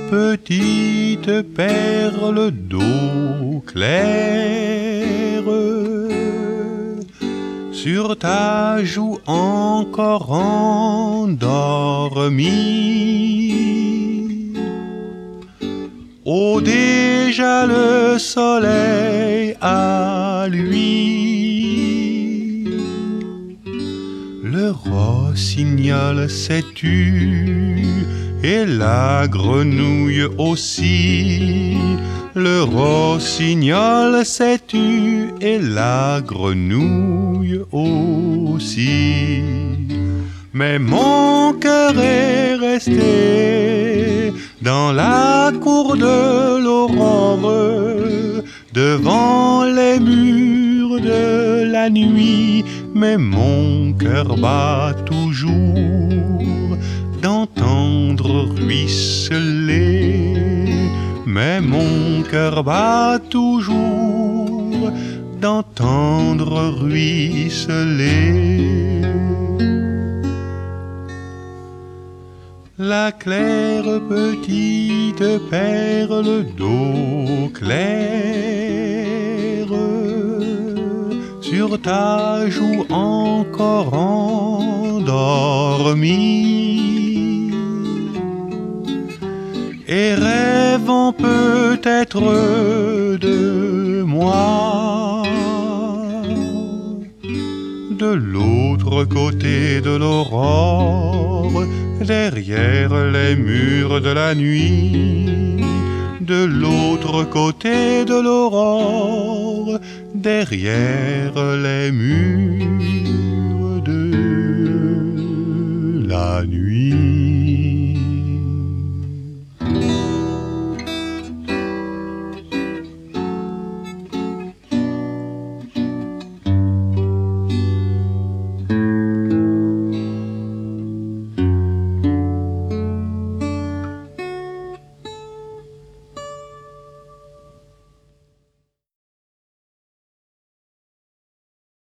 petite perle d'eau claire, sur ta joue encore endormie. Oh, déjà le soleil à lui. Le rossignol s'est tu et la grenouille aussi. Le rossignol s'est tu et la grenouille aussi. Mais mon cœur est resté dans la cour de l'aurore, devant les murs de la nuit. Mais mon cœur bat toujours d'entendre ruisseler. Mais mon cœur bat toujours d'entendre ruisseler. La claire petite perle d'eau claire, sur ta joue encore endormie, et rêvant peut-être de moi, de l'autre côté de l'aurore, derrière les murs de la nuit. De l'autre côté de l'aurore, derrière les murs de la nuit.